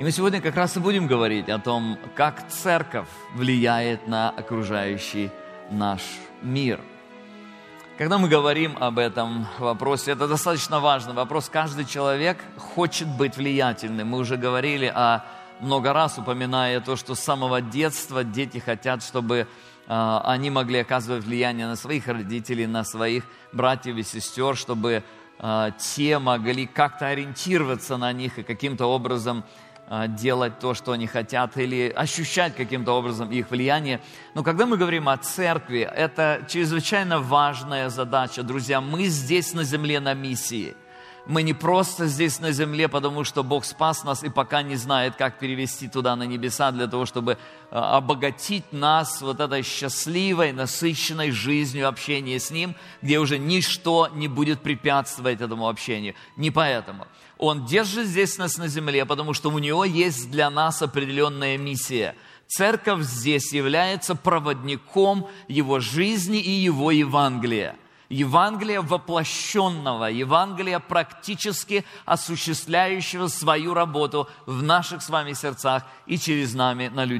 И мы сегодня как раз и будем говорить о том, как церковь влияет на окружающий наш мир. Когда мы говорим об этом вопросе, это достаточно важный вопрос. Каждый человек хочет быть влиятельным. Мы уже говорили много раз, упоминая то, что с самого детства дети хотят, чтобы они могли оказывать влияние на своих родителей, на своих братьев и сестер, чтобы те могли как-то ориентироваться на них и каким-то образом делать то, что они хотят, или ощущать каким-то образом их влияние. Но когда мы говорим о церкви, это чрезвычайно важная задача. Друзья, мы здесь на земле на миссии. Мы не просто здесь на земле, потому что Бог спас нас и пока не знает, как перевести туда на небеса, для того, чтобы обогатить нас вот этой счастливой, насыщенной жизнью общения с Ним, где уже ничто не будет препятствовать этому общению. Не поэтому. Он держит здесь нас на земле, потому что у Него есть для нас определенная миссия. Церковь здесь является проводником Его жизни и Его Евангелия. Евангелия воплощенного, Евангелия практически осуществляющего свою работу в наших с вами сердцах и через нас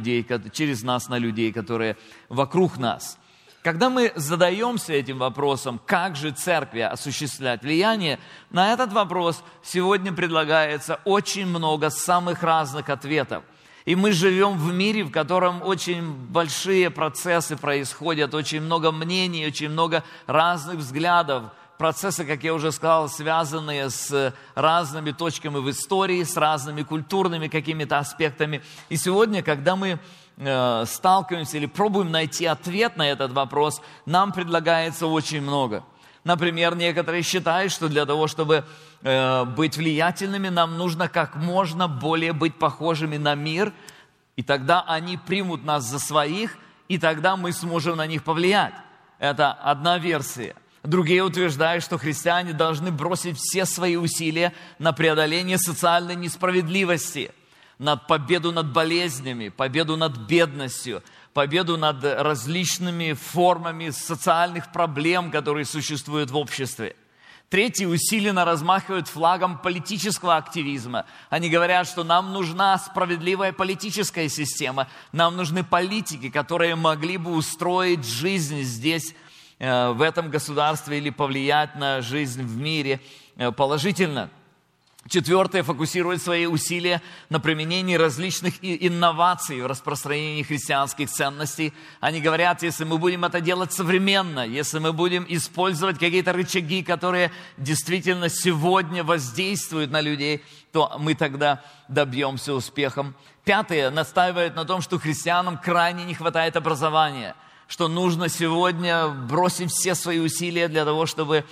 на людей, которые вокруг нас. Когда мы задаемся этим вопросом, как же церкви осуществлять влияние, на этот вопрос сегодня предлагается очень много самых разных ответов. И мы живем в мире, в котором очень большие процессы происходят, очень много мнений, очень много разных взглядов. Процессы, как я уже сказал, связанные с разными точками в истории, с разными культурными какими-то аспектами. И сегодня, когда мы сталкиваемся или пробуем найти ответ на этот вопрос, нам предлагается очень много. Например, некоторые считают, что для того, чтобы быть влиятельными, нам нужно как можно более быть похожими на мир, и тогда они примут нас за своих, и тогда мы сможем на них повлиять. Это одна версия. Другие утверждают, что христиане должны бросить все свои усилия на преодоление социальной несправедливости, на победу над болезнями, победу над бедностью, победу над различными формами социальных проблем, которые существуют в обществе. Третьи усиленно размахивают флагом политического активизма. Они говорят, что нам нужна справедливая политическая система, нам нужны политики, которые могли бы устроить жизнь здесь, в этом государстве, или повлиять на жизнь в мире положительно. Четвертое фокусирует свои усилия на применении различных инноваций в распространении христианских ценностей. Они говорят, если мы будем это делать современно, если мы будем использовать какие-то рычаги, которые действительно сегодня воздействуют на людей, то мы тогда добьемся успеха. Пятое настаивает на том, что христианам крайне не хватает образования, что нужно сегодня бросить все свои усилия для того, чтобы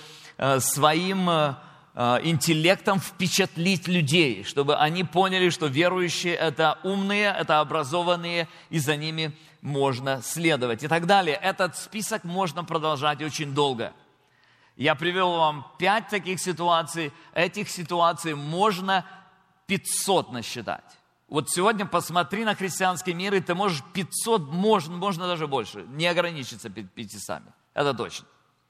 своим интеллектом впечатлить людей, чтобы они поняли, что верующие – это умные, это образованные, и за ними можно следовать и так далее. Этот список можно продолжать очень долго. Я привел вам 5 таких ситуаций. Этих ситуаций можно 500 насчитать. Вот сегодня посмотри на христианский мир, и ты можешь 500, можно даже больше, не ограничиться 500. Это точно.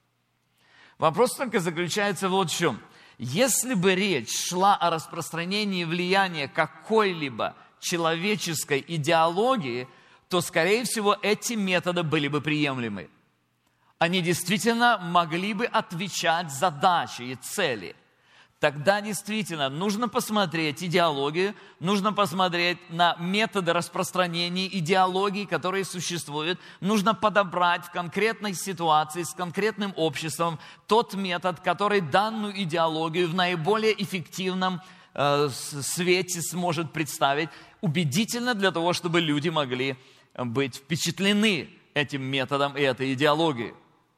Вопрос только заключается вот в чем. Если бы речь шла о распространении влияния какой-либо человеческой идеологии, то, скорее всего, эти методы были бы приемлемы. Они действительно могли бы отвечать задачи и цели. Тогда действительно нужно посмотреть идеологию, нужно посмотреть на методы распространения идеологии, которые существуют. Нужно подобрать в конкретной ситуации с конкретным обществом тот метод, который данную идеологию в наиболее эффективном свете сможет представить убедительно для того, чтобы люди могли быть впечатлены этим методом и этой идеологией.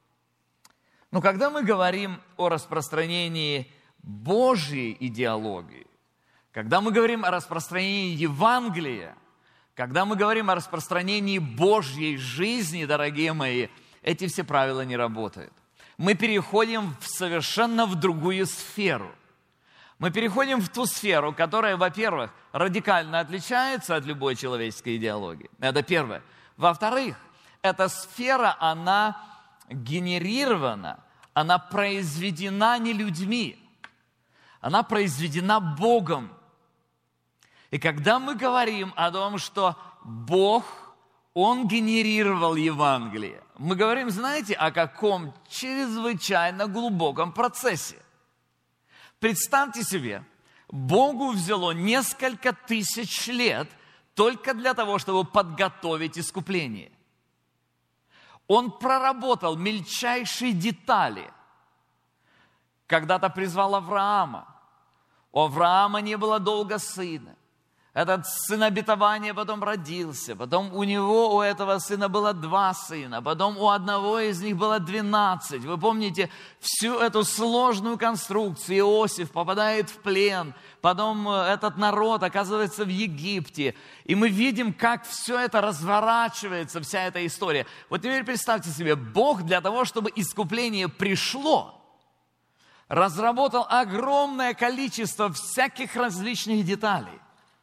Но когда мы говорим о распространении Божьей идеологии, когда мы говорим о распространении Евангелия, когда мы говорим о распространении Божьей жизни, дорогие мои, эти все правила не работают. Мы переходим совершенно в другую сферу. Мы переходим в ту сферу, которая, во-первых, радикально отличается от любой человеческой идеологии. Это первое. Во-вторых, эта сфера, она генерирована, она произведена не людьми, она произведена Богом. И когда мы говорим о том, что Бог, Он генерировал Евангелие, мы говорим, знаете, о каком чрезвычайно глубоком процессе. Представьте себе, Богу взяло несколько тысяч лет только для того, чтобы подготовить искупление. Он проработал мельчайшие детали. Когда-то призвал Авраама. У Авраама не было долго сына. Этот сын обетования потом родился. Потом у этого сына было 2 сына. Потом у одного из них было 12. Вы помните всю эту сложную конструкцию. Иосиф попадает в плен. Потом этот народ оказывается в Египте. И мы видим, как все это разворачивается, вся эта история. Вот теперь представьте себе, Бог для того, чтобы искупление пришло, разработал огромное количество всяких различных деталей.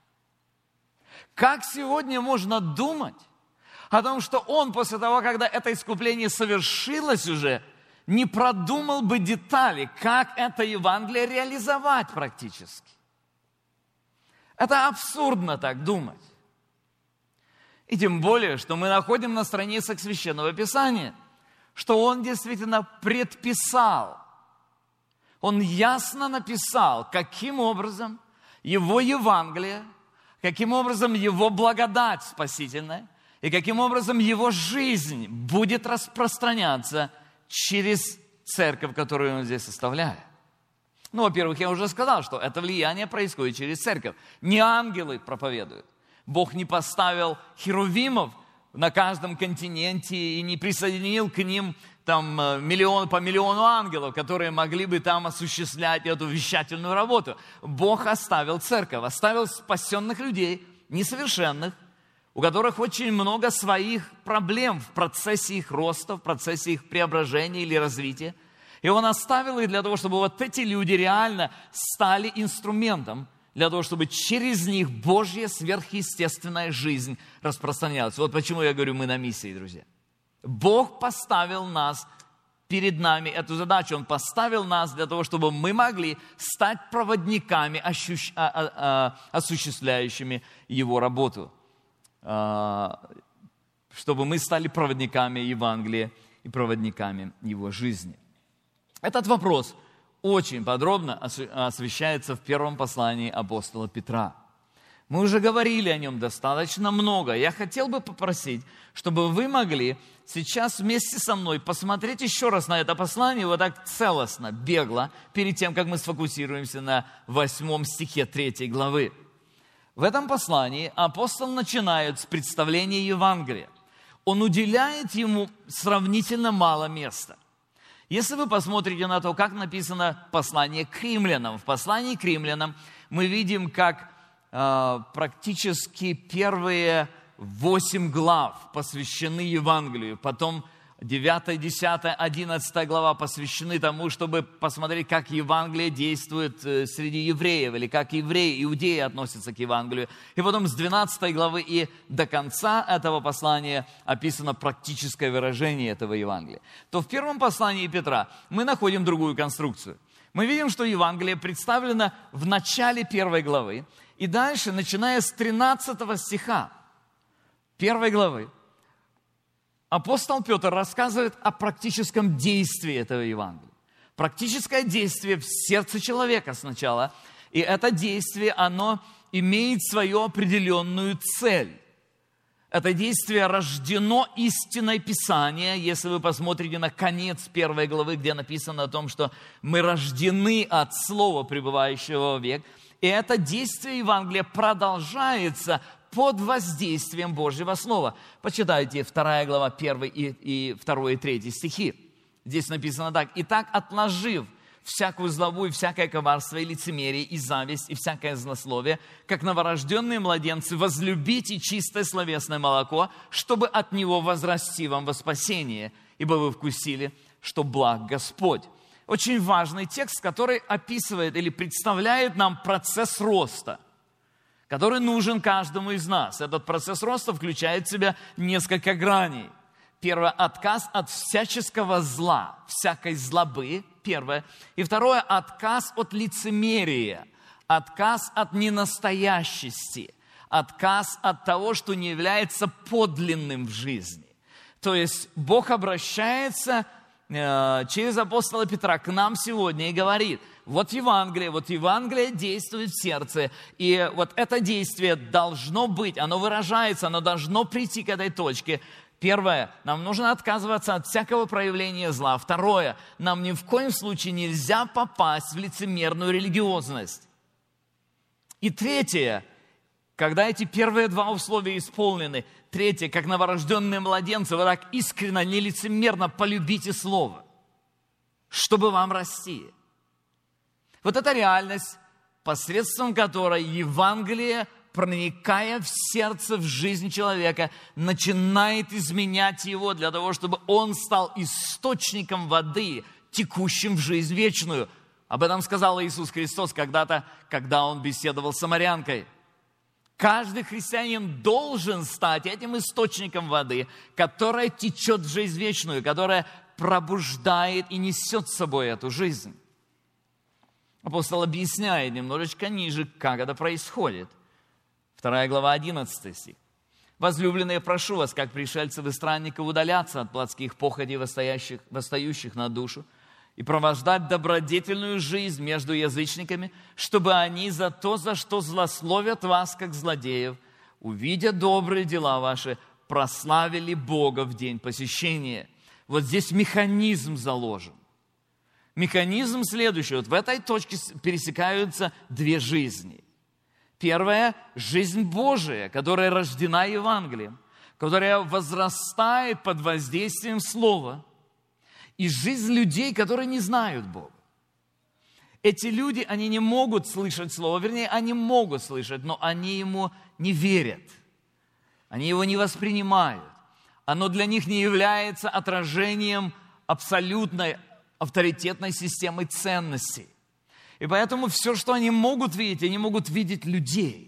Как сегодня можно думать о том, что он после того, когда это искупление совершилось уже, не продумал бы детали, как это Евангелие реализовать практически? Это абсурдно так думать. И тем более, что мы находим на страницах Священного Писания, что он действительно предписал, он ясно написал, каким образом его Евангелие, каким образом его благодать спасительная и каким образом его жизнь будет распространяться через церковь, которую он здесь составляет. Ну, во-первых, я уже сказал, что это влияние происходит через церковь. Не ангелы проповедуют. Бог не поставил херувимов на каждом континенте и не присоединил к ним там по миллиону ангелов, которые могли бы там осуществлять эту вещательную работу. Бог оставил церковь, оставил спасенных людей, несовершенных, у которых очень много своих проблем в процессе их роста, в процессе их преображения или развития. И Он оставил их для того, чтобы вот эти люди реально стали инструментом для того, чтобы через них Божья сверхъестественная жизнь распространялась. Вот почему я говорю, мы на миссии, друзья. Бог поставил нас перед нами эту задачу. Он поставил нас для того, чтобы мы могли стать проводниками, осуществляющими Его работу. Чтобы мы стали проводниками Евангелия и проводниками Его жизни. Этот вопрос очень подробно освещается в первом послании апостола Петра. Мы уже говорили о нем достаточно много. Я хотел бы попросить, чтобы вы могли сейчас вместе со мной посмотреть еще раз на это послание, вот так целостно, бегло, перед тем, как мы сфокусируемся на 8 стихе 3 главы. В этом послании апостол начинает с представления Евангелия. Он уделяет ему сравнительно мало места. Если вы посмотрите на то, как написано послание к римлянам, в послании к римлянам мы видим, как практически первые 8 глав посвящены Евангелию, потом 9, 10, 11 глава посвящены тому, чтобы посмотреть, как Евангелие действует среди евреев, или как евреи, иудеи относятся к Евангелию. И потом с 12 главы и до конца этого послания описано практическое выражение этого Евангелия. То в первом послании Петра мы находим другую конструкцию. Мы видим, что Евангелие представлено в начале 1 главы, и дальше, начиная с 13 стиха 1 главы, апостол Петр рассказывает о практическом действии этого Евангелия. Практическое действие в сердце человека сначала. И это действие, оно имеет свою определенную цель. Это действие рождено истиной Писания. Если вы посмотрите на конец 1 главы, где написано о том, что мы рождены от Слова, пребывающего вовек. И это действие Евангелия продолжается под воздействием Божьего Слова. Почитайте 2 глава 1 и 2 и 3 стихи. Здесь написано так. «Итак, отложив всякую злобу и всякое коварство и лицемерие, и зависть, и всякое злословие, как новорожденные младенцы, возлюбите чистое словесное молоко, чтобы от него возрасти вам во спасение, ибо вы вкусили, что благ Господь». Очень важный текст, который описывает или представляет нам процесс роста, который нужен каждому из нас. Этот процесс роста включает в себя несколько граней. Первое – отказ от всяческого зла, всякой злобы, первое. И второе – отказ от лицемерия, отказ от ненастоящести, отказ от того, что не является подлинным в жизни. То есть Бог обращается через апостола Петра к нам сегодня и говорит: вот Евангелие действует в сердце, и вот это действие должно быть, оно выражается, оно должно прийти к этой точке. Первое, нам нужно отказываться от всякого проявления зла. Второе, нам ни в коем случае нельзя попасть в лицемерную религиозность. И третье, когда эти первые два условия исполнены, третье, как новорожденные младенцы, вы так искренне, нелицемерно полюбите Слово, чтобы вам расти. Вот это реальность, посредством которой Евангелие, проникая в сердце, в жизнь человека, начинает изменять его для того, чтобы он стал источником воды, текущим в жизнь вечную. Об этом сказал Иисус Христос когда-то, когда Он беседовал с самарянкой. Каждый христианин должен стать этим источником воды, которая течет в жизнь вечную, которая пробуждает и несет с собой эту жизнь. Апостол объясняет немножечко ниже, как это происходит. 2 глава, 11 стих. «Возлюбленные, прошу вас, как пришельцев и странников, удаляться от плотских похотей, восстающих на душу, и провождать добродетельную жизнь между язычниками, чтобы они за то, за что злословят вас, как злодеев, увидя добрые дела ваши, прославили Бога в день посещения». Вот здесь механизм заложен. Механизм следующий. Вот в этой точке пересекаются две жизни. Первая – жизнь Божия, которая рождена Евангелием, которая возрастает под воздействием Слова, и жизнь людей, которые не знают Бога. Эти люди, они не могут слышать Слово, вернее, они могут слышать, но они Ему не верят, они Его не воспринимают. Оно для них не является отражением абсолютной авторитетной системы ценностей. И поэтому все, что они могут видеть людей.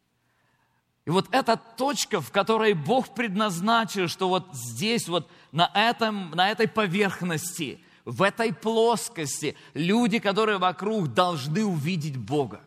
И вот эта точка, в которой Бог предназначил, что вот здесь, вот на этой поверхности, в этой плоскости, люди, которые вокруг, должны увидеть Бога.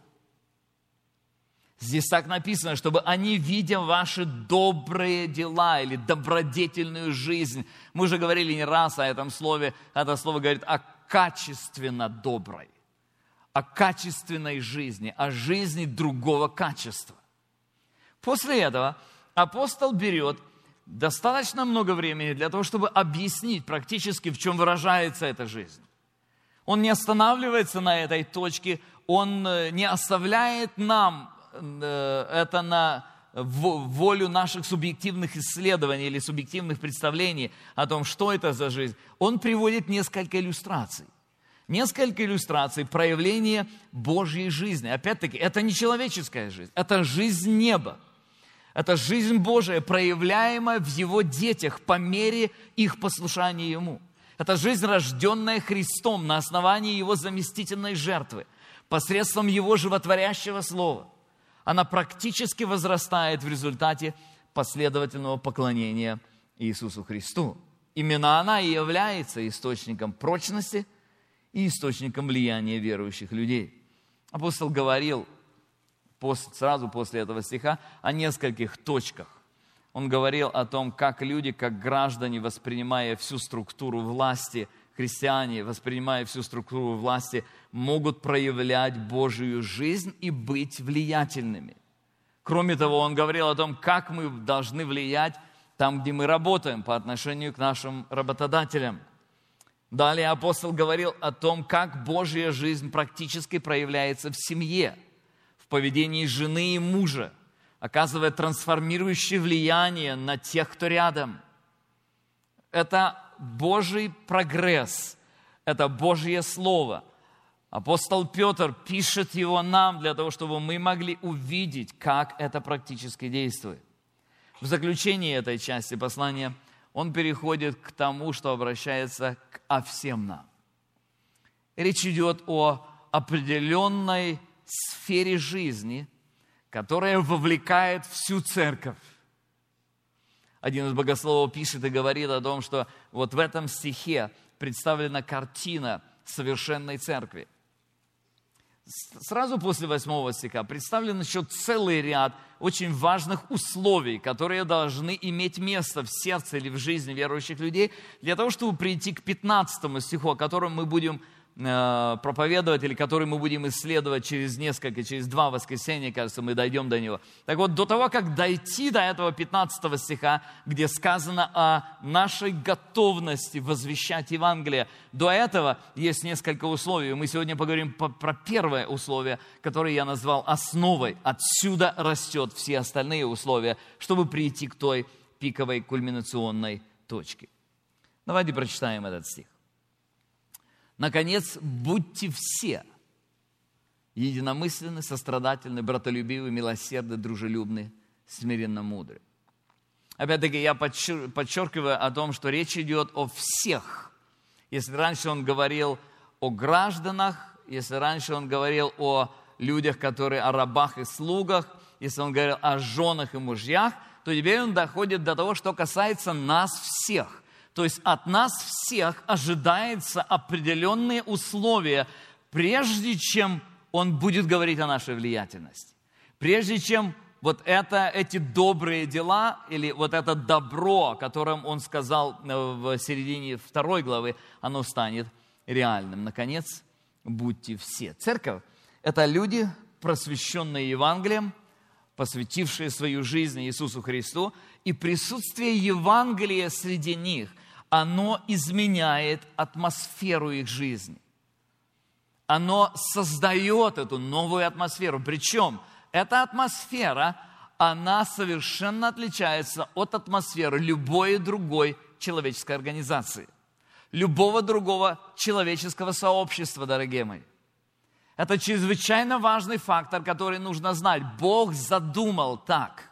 Здесь так написано, чтобы они, видя ваши добрые дела или добродетельную жизнь, мы уже говорили не раз о этом слове, это слово говорит о качественно доброй, о качественной жизни, о жизни другого качества. После этого апостол берет достаточно много времени для того, чтобы объяснить практически, в чем выражается эта жизнь. Он не останавливается на этой точке, он не оставляет нам это на волю наших субъективных исследований или субъективных представлений о том, что это за жизнь. Он приводит несколько иллюстраций. Несколько иллюстраций проявления Божьей жизни. Опять-таки, это не человеческая жизнь, это жизнь неба. Это жизнь Божия, проявляемая в Его детях по мере их послушания Ему. Это жизнь, рожденная Христом на основании Его заместительной жертвы, посредством Его животворящего Слова. Она практически возрастает в результате последовательного поклонения Иисусу Христу. Именно она и является источником прочности и источником влияния верующих людей. Апостол говорил сразу после этого стиха о нескольких точках. Он говорил о том, как люди, как граждане, воспринимая всю структуру власти, христиане, воспринимая всю структуру власти, могут проявлять Божию жизнь и быть влиятельными. Кроме того, он говорил о том, как мы должны влиять там, где мы работаем, по отношению к нашим работодателям. Далее апостол говорил о том, как Божья жизнь практически проявляется в семье, в поведении жены и мужа, оказывая трансформирующее влияние на тех, кто рядом. Это Божий прогресс, это Божье Слово. Апостол Петр пишет его нам для того, чтобы мы могли увидеть, как это практически действует. В заключении этой части послания он переходит к тому, что обращается ко всем нам. Речь идет о определенной сфере жизни, которая вовлекает всю церковь. Один из богословов пишет и говорит о том, что вот в этом стихе представлена картина совершенной церкви. Сразу после 8 стиха представлен еще целый ряд очень важных условий, которые должны иметь место в сердце или в жизни верующих людей, для того, чтобы прийти к 15 стиху, о котором мы будем проповедовать, или который мы будем исследовать через 2 воскресенья, кажется, мы дойдем до него. Так вот, до того, как дойти до этого 15 стиха, где сказано о нашей готовности возвещать Евангелие, до этого есть несколько условий. Мы сегодня поговорим про первое условие, которое я назвал основой. Отсюда растет все остальные условия, чтобы прийти к той пиковой кульминационной точке. Давайте прочитаем этот стих. Наконец, будьте все единомысленны, сострадательны, братолюбивы, милосердны, дружелюбны, смиренно мудры. Опять-таки, я подчеркиваю о том, что речь идет о всех. Если раньше он говорил о гражданах, если раньше он говорил о людях, которые о рабах и слугах, если он говорил о женах и мужьях, то теперь он доходит до того, что касается нас всех. То есть от нас всех ожидается определенные условия, прежде чем он будет говорить о нашей влиятельности. Прежде чем эти добрые дела или это добро, о котором он сказал в середине 2 главы, оно станет реальным. Наконец, будьте все. Церковь – это люди, просвещенные Евангелием, посвятившие свою жизнь Иисусу Христу, и присутствие Евангелия среди них – оно изменяет атмосферу их жизни. Оно создает эту новую атмосферу. Причем эта атмосфера, она совершенно отличается от атмосферы любой другой человеческой организации. Любого другого человеческого сообщества, дорогие мои. Это чрезвычайно важный фактор, который нужно знать. Бог задумал так.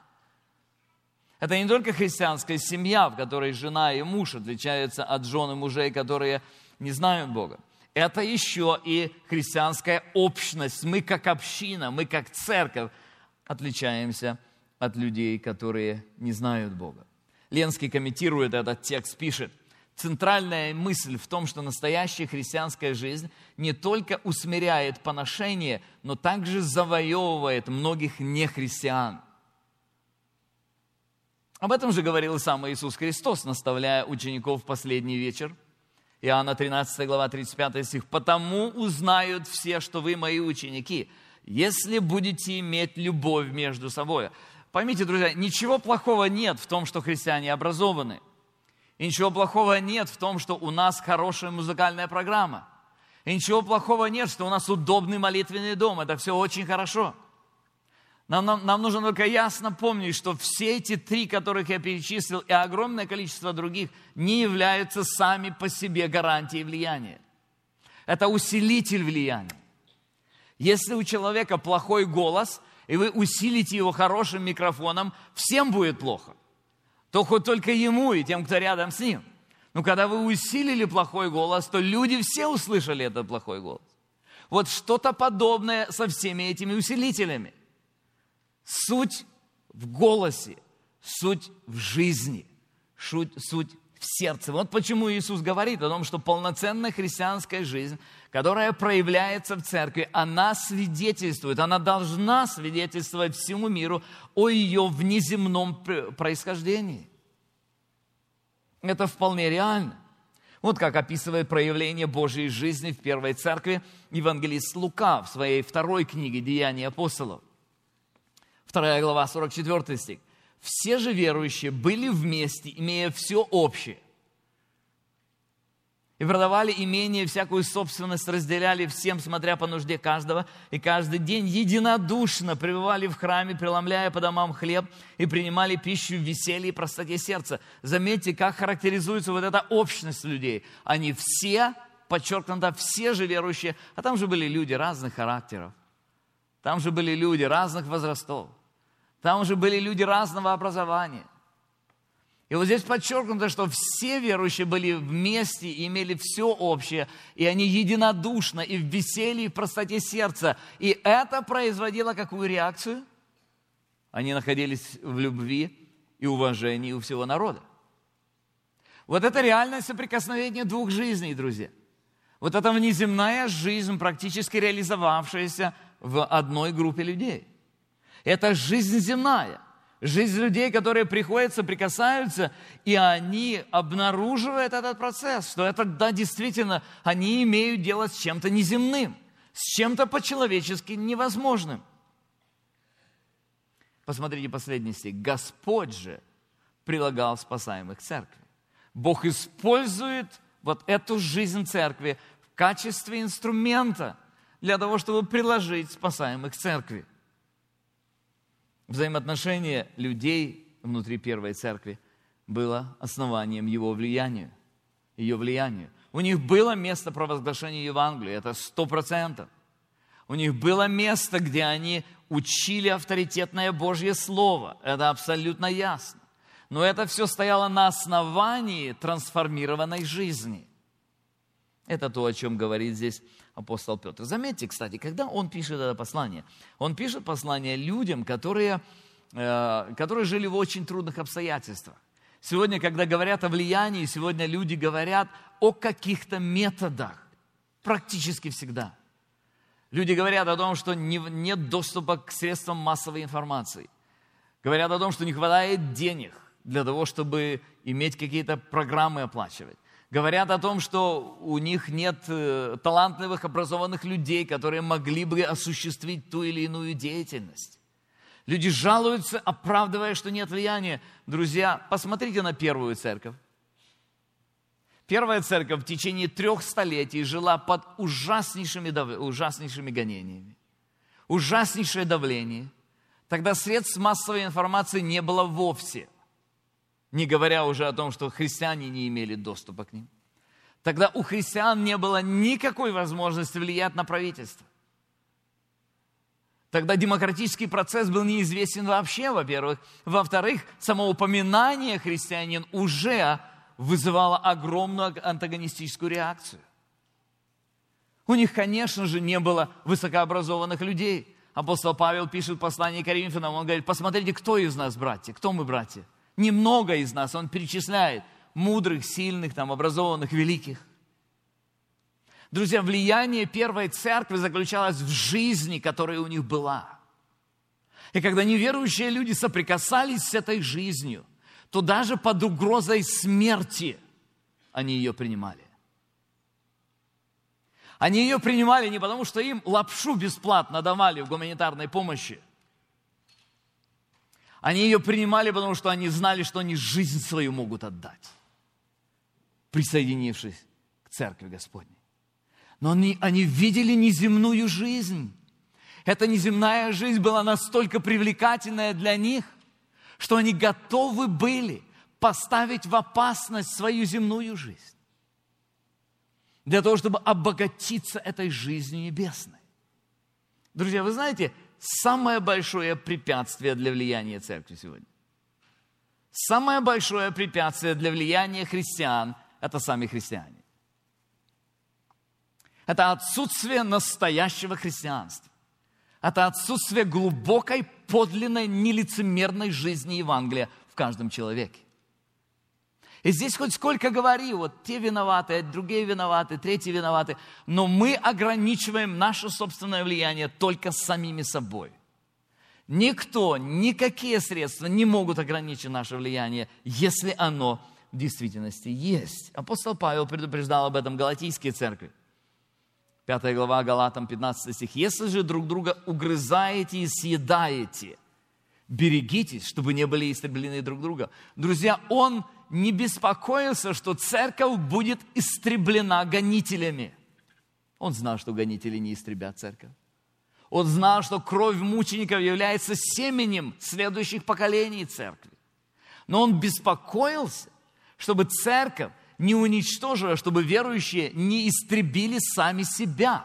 Это не только христианская семья, в которой жена и муж отличаются от жен и мужей, которые не знают Бога. Это еще и христианская общность. Мы как община, мы как церковь отличаемся от людей, которые не знают Бога. Ленский комментирует этот текст, пишет: центральная мысль в том, что настоящая христианская жизнь не только усмиряет поношение, но также завоевывает многих нехристиан. Об этом же говорил и сам Иисус Христос, наставляя учеников в последний вечер. Иоанна 13 глава 35 стих. «Потому узнают все, что вы мои ученики, если будете иметь любовь между собой». Поймите, друзья, ничего плохого нет в том, что христиане образованы. И ничего плохого нет в том, что у нас хорошая музыкальная программа. И ничего плохого нет, что у нас удобный молитвенный дом. Это все очень хорошо. Нам нужно только ясно помнить, что все эти 3, которых я перечислил, и огромное количество других, не являются сами по себе гарантией влияния. Это усилитель влияния. Если у человека плохой голос, и вы усилите его хорошим микрофоном, всем будет плохо. То хоть только ему и тем, кто рядом с ним. Но когда вы усилили плохой голос, то люди все услышали этот плохой голос. Вот что-то подобное со всеми этими усилителями. Суть в голосе, суть в жизни, суть в сердце. Вот почему Иисус говорит о том, что полноценная христианская жизнь, которая проявляется в церкви, она свидетельствует, она должна свидетельствовать всему миру о ее внеземном происхождении. Это вполне реально. Вот как описывает проявление Божьей жизни в первой церкви евангелист Лука в своей 2 книге «Деяния апостолов». 2 глава, 44 стих. «Все же верующие были вместе, имея все общее. И продавали имение, всякую собственность разделяли всем, смотря по нужде каждого. И каждый день единодушно пребывали в храме, преломляя по домам хлеб, и принимали пищу в веселье и простоте сердца». Заметьте, как характеризуется вот эта общность людей. Они все, подчеркнуто, все же верующие, а там же были люди разных характеров. Там же были люди разных возрастов. Там уже были люди разного образования. И вот здесь подчеркнуто, что все верующие были вместе и имели все общее, и они единодушно и в веселье, и в простоте сердца. И это производило какую реакцию? Они находились в любви и уважении у всего народа. Вот это реальное соприкосновение двух жизней, друзья. Вот эта внеземная жизнь, практически реализовавшаяся в одной группе людей. Это жизнь земная. Жизнь людей, которые приходят, соприкасаются, и они обнаруживают этот процесс, что это, да, действительно, они имеют дело с чем-то неземным, с чем-то по-человечески невозможным. Посмотрите последний стих. Господь же прилагал спасаемых к церкви. Бог использует вот эту жизнь церкви в качестве инструмента для того, чтобы приложить спасаемых к церкви. Взаимоотношение людей внутри первой церкви было основанием его влияния, ее влиянию. У них было место провозглашения Евангелия, это 100%. У них было место, где они учили авторитетное Божье Слово, это абсолютно ясно. Но это все стояло на основании трансформированной жизни. Это то, о чем говорит здесь апостол Петр. Заметьте, кстати, когда он пишет это послание, он пишет послание людям, которые жили в очень трудных обстоятельствах. Сегодня, когда говорят о влиянии, сегодня люди говорят о каких-то методах, практически всегда. Люди говорят о том, что нет доступа к средствам массовой информации. Говорят о том, что не хватает денег для того, чтобы иметь какие-то программы оплачивать. Говорят о том, что у них нет талантливых, образованных людей, которые могли бы осуществить ту или иную деятельность. Люди жалуются, оправдывая, что нет влияния. Друзья, посмотрите на первую церковь. Первая церковь в течение 3 столетий жила под ужаснейшими гонениями. Ужаснейшее давление. Тогда средств массовой информации не было вовсе. Не говоря уже о том, что христиане не имели доступа к ним. Тогда у христиан не было никакой возможности влиять на правительство. Тогда демократический процесс был неизвестен вообще, во-первых. Во-вторых, само упоминание христианин уже вызывало огромную антагонистическую реакцию. У них, конечно же, не было высокообразованных людей. Апостол Павел пишет послание Коринфянам, он говорит, посмотрите, кто из нас братья, кто мы братья? Немного из нас, он перечисляет мудрых, сильных, образованных, великих. Друзья, влияние первой церкви заключалось в жизни, которая у них была. И когда неверующие люди соприкасались с этой жизнью, то даже под угрозой смерти они ее принимали. Они ее принимали не потому, что им лапшу бесплатно давали в гуманитарной помощи. Они ее принимали, потому что они знали, что они жизнь свою могут отдать, присоединившись к Церкви Господней. Но они видели неземную жизнь. Эта неземная жизнь была настолько привлекательная для них, что они готовы были поставить в опасность свою земную жизнь для того, чтобы обогатиться этой жизнью небесной. Друзья, вы знаете, самое большое препятствие для влияния церкви сегодня, самое большое препятствие для влияния христиан – это сами христиане. Это отсутствие настоящего христианства. Это отсутствие глубокой, подлинной, нелицемерной жизни Евангелия в каждом человеке. И здесь хоть сколько говори, вот те виноваты, другие виноваты, третьи виноваты, но мы ограничиваем наше собственное влияние только самими собой. Никто, никакие средства не могут ограничить наше влияние, если оно в действительности есть. Апостол Павел предупреждал об этом Галатийской церкви. 5 глава Галатам, 15 стих. «Если же друг друга угрызаете и съедаете, берегитесь, чтобы не были истреблены друг друга». Друзья, он не беспокоился, что церковь будет истреблена гонителями. Он знал, что гонители не истребят церковь. Он знал, что кровь мучеников является семенем следующих поколений церкви. Но он беспокоился, чтобы церковь не уничтожила, чтобы верующие не истребили сами себя.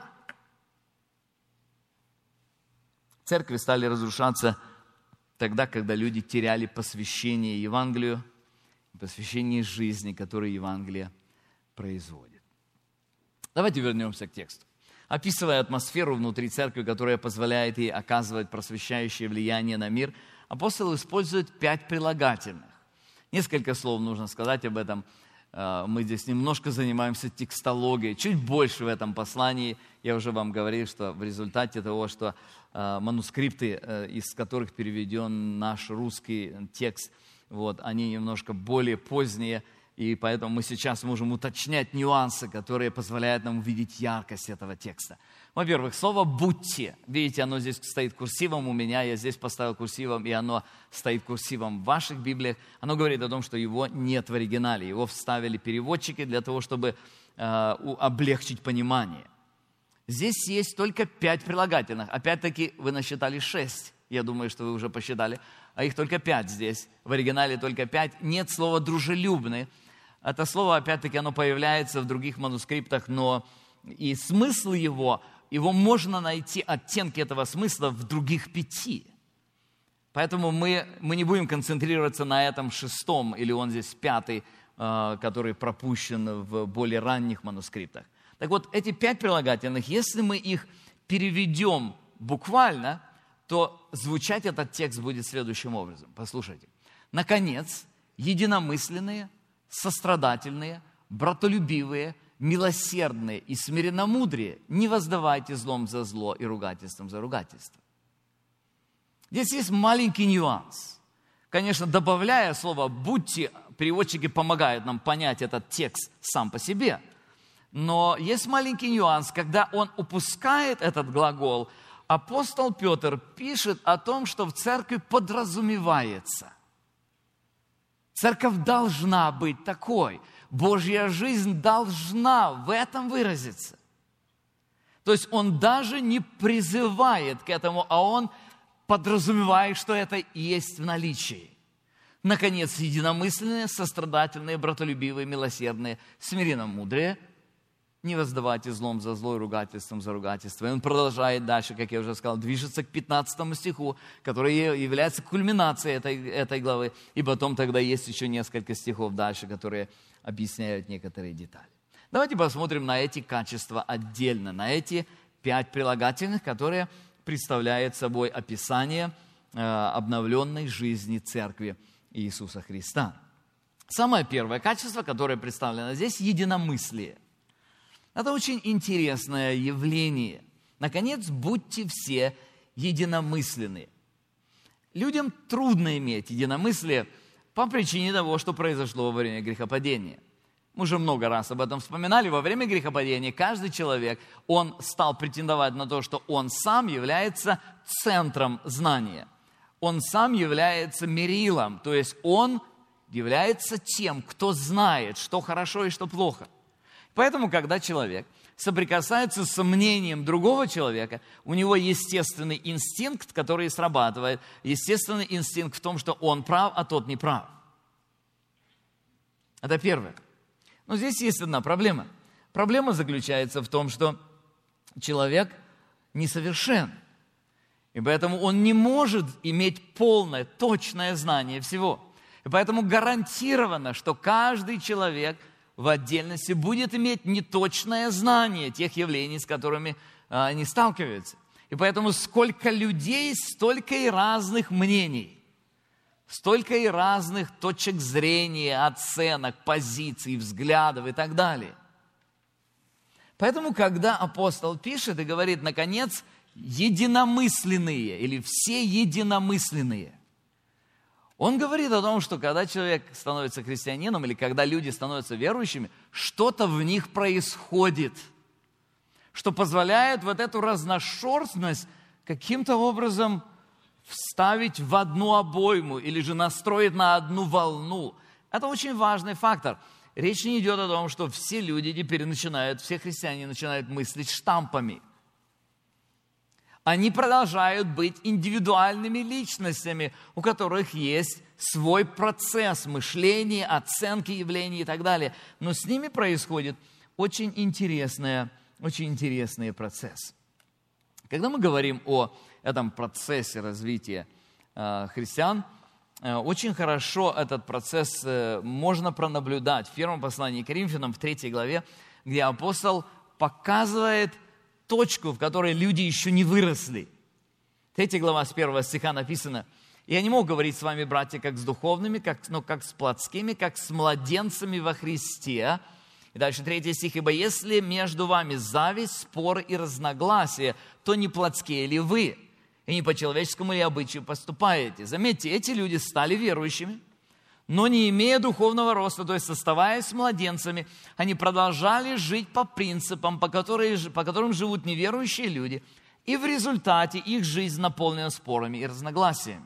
Церкви стали разрушаться тогда, когда люди теряли посвящение Евангелию, посвящение жизни, которое Евангелие производит. Давайте вернемся к тексту. Описывая атмосферу внутри церкви, которая позволяет ей оказывать просвещающее влияние на мир, апостол использует 5 прилагательных. Несколько слов нужно сказать об этом. Мы здесь немножко занимаемся текстологией, чуть больше в этом послании. Я уже вам говорил, что в результате того, что манускрипты, из которых переведен наш русский текст, они немножко более поздние, и поэтому мы сейчас можем уточнять нюансы, которые позволяют нам увидеть яркость этого текста. Во-первых, слово «будьте». Видите, оно здесь стоит курсивом у меня, я здесь поставил курсивом, и оно стоит курсивом в ваших Библиях. Оно говорит о том, что его нет в оригинале. Его вставили переводчики для того, чтобы облегчить понимание. Здесь есть только 5 прилагательных. Опять-таки, вы насчитали 6. Я думаю, что вы уже посчитали. А их только 5 здесь. В оригинале только 5. Нет слова «дружелюбный». Это слово, опять-таки, оно появляется в других манускриптах, но и смысл его можно найти, оттенки этого смысла в других 5. Поэтому мы не будем концентрироваться на этом 6, или он здесь 5, который пропущен в более ранних манускриптах. Так вот, эти 5 прилагательных, если мы их переведем буквально, то звучать этот текст будет следующим образом. Послушайте. Наконец, единомысленные, сострадательные, братолюбивые, милосердные и смиренномудрые, не воздавайте злом за зло и ругательством за ругательство. Здесь есть маленький нюанс. Конечно, добавляя слово «будьте», переводчики помогают нам понять этот текст сам по себе. Но есть маленький нюанс, когда он упускает этот глагол, апостол Петр пишет о том, что в церкви подразумевается. Церковь должна быть такой. Божья жизнь должна в этом выразиться. То есть он даже не призывает к этому, а он подразумевает, что это есть в наличии. Наконец, единомысленные, сострадательные, братолюбивые, милосердные, смиренно-мудрые, не воздавайте злом за зло и ругательством за ругательство. И он продолжает дальше, как я уже сказал, движется к 15 стиху, который является кульминацией этой главы. И потом тогда есть еще несколько стихов дальше, которые объясняют некоторые детали. Давайте посмотрим на эти качества отдельно, на эти 5 прилагательных, которые представляют собой описание обновленной жизни Церкви Иисуса Христа. Самое первое качество, которое представлено здесь, единомыслие. Это очень интересное явление. Наконец, будьте все единомысленные. Людям трудно иметь единомыслие по причине того, что произошло во время грехопадения. Мы уже много раз об этом вспоминали. Во время грехопадения каждый человек, он стал претендовать на то, что он сам является центром знания. Он сам является мерилом, то есть он является тем, кто знает, что хорошо и что плохо. Поэтому, когда человек соприкасается с мнением другого человека, у него естественный инстинкт, который срабатывает, естественный инстинкт в том, что он прав, а тот не прав. Это первое. Но здесь есть одна проблема. Проблема заключается в том, что человек несовершен. И поэтому он не может иметь полное, точное знание всего. И поэтому гарантированно, что каждый человек в отдельности будет иметь неточное знание тех явлений, с которыми они сталкиваются. И поэтому сколько людей, столько и разных мнений, столько и разных точек зрения, оценок, позиций, взглядов и так далее. Поэтому, когда апостол пишет и говорит, наконец, единомысленные или все единомысленные, он говорит о том, что когда человек становится христианином или когда люди становятся верующими, что-то в них происходит, что позволяет вот эту разношерстность каким-то образом вставить в одну обойму или же настроить на одну волну. Это очень важный фактор. Речь не идет о том, что все люди теперь все христиане начинают мыслить штампами. Они продолжают быть индивидуальными личностями, у которых есть свой процесс мышления, оценки явлений и так далее. Но с ними происходит очень интересный процесс. Когда мы говорим о этом процессе развития христиан, очень хорошо этот процесс можно пронаблюдать в первом послании к Коринфянам, в 3 главе, где апостол показывает точку, в которой люди еще не выросли. 3 глава с 1 стиха написано: Я не мог говорить с вами, братья, как с духовными, как с плотскими, как с младенцами во Христе. И дальше 3 стих. «Ибо если между вами зависть, спор и разногласия, то не плотские ли вы, и не по человеческому ли обычаю поступаете?» Заметьте, эти люди стали верующими, но не имея духовного роста, то есть оставаясь младенцами, они продолжали жить по принципам, по которым живут неверующие люди, и в результате их жизнь наполнена спорами и разногласиями.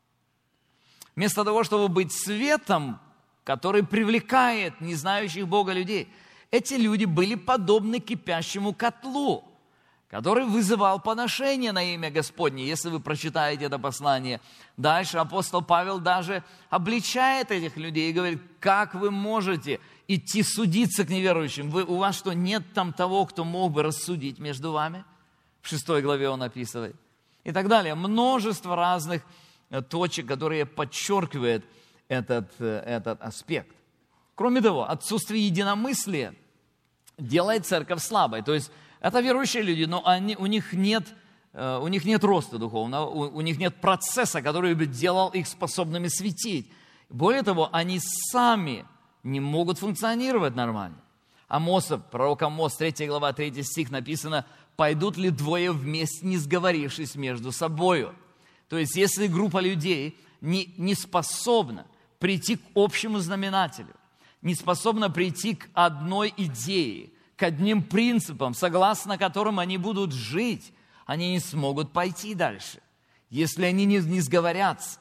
Вместо того, чтобы быть светом, который привлекает незнающих Бога людей, эти люди были подобны кипящему котлу, который вызывал поношение на имя Господне. Если вы прочитаете это послание дальше, апостол Павел даже обличает этих людей и говорит: как вы можете идти судиться к неверующим? У вас что, нет там того, кто мог бы рассудить между вами? В 6 главе он описывает. И так далее. Множество разных точек, которые подчеркивают этот аспект. Кроме того, отсутствие единомыслия делает церковь слабой. То есть это верующие люди, но у них нет роста духовного, у них нет процесса, который бы делал их способными светить. Более того, они сами не могут функционировать нормально. Пророк Амос, 3 глава, 3 стих написано: «Пойдут ли двое вместе, не сговорившись между собою?» То есть, если группа людей не способна прийти к общему знаменателю, не способна прийти к одной идее, к одним принципам, согласно которым они будут жить, они не смогут пойти дальше, если они не сговорятся.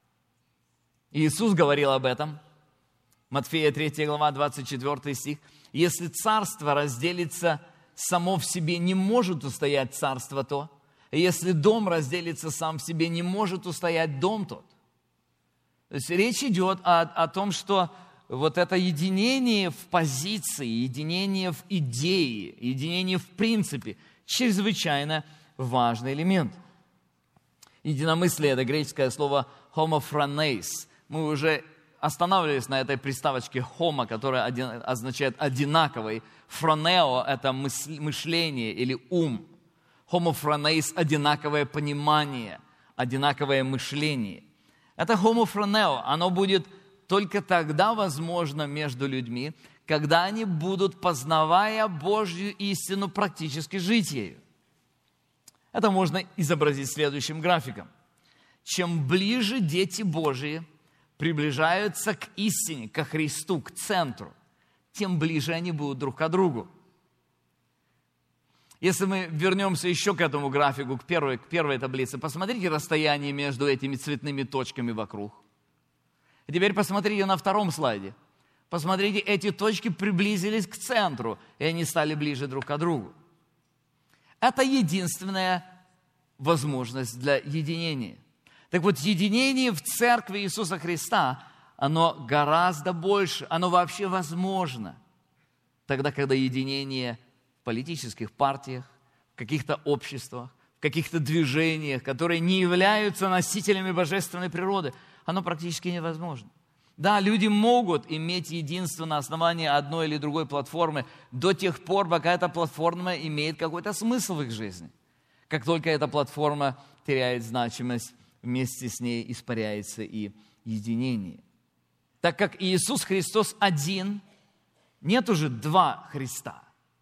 Иисус говорил об этом. Матфея 3 глава, 24 стих. «Если царство разделится само в себе, не может устоять царство то. И если дом разделится сам в себе, не может устоять дом тот». То есть речь идет о том, что вот это единение в позиции, единение в идее, единение в принципе чрезвычайно важный элемент. Единомыслие – это греческое слово «homophroneis». Мы уже останавливались на этой приставочке «homo», которая означает «одинаковый». «Phroneo» – это мышление или ум. «Homophroneis» – одинаковое понимание, одинаковое мышление. Это «homophroneo», оно будет только тогда возможно между людьми, когда они будут, познавая Божью истину, практически жить ею. Это можно изобразить следующим графиком. Чем ближе дети Божьи приближаются к истине, ко Христу, к центру, тем ближе они будут друг к другу. Если мы вернемся еще к этому графику, к первой таблице, посмотрите расстояние между этими цветными точками вокруг. И теперь посмотрите на втором слайде. Посмотрите, эти точки приблизились к центру, и они стали ближе друг к другу. Это единственная возможность для единения. Так вот, единение в церкви Иисуса Христа, оно гораздо больше, оно вообще возможно. Тогда, когда единение в политических партиях, в каких-то обществах, в каких-то движениях, которые не являются носителями божественной природы, оно практически невозможно. Да, люди могут иметь единство на основании одной или другой платформы до тех пор, пока эта платформа имеет какой-то смысл в их жизни. Как только эта платформа теряет значимость, вместе с ней испаряется и единение. Так как Иисус Христос один, нет уже два Христа.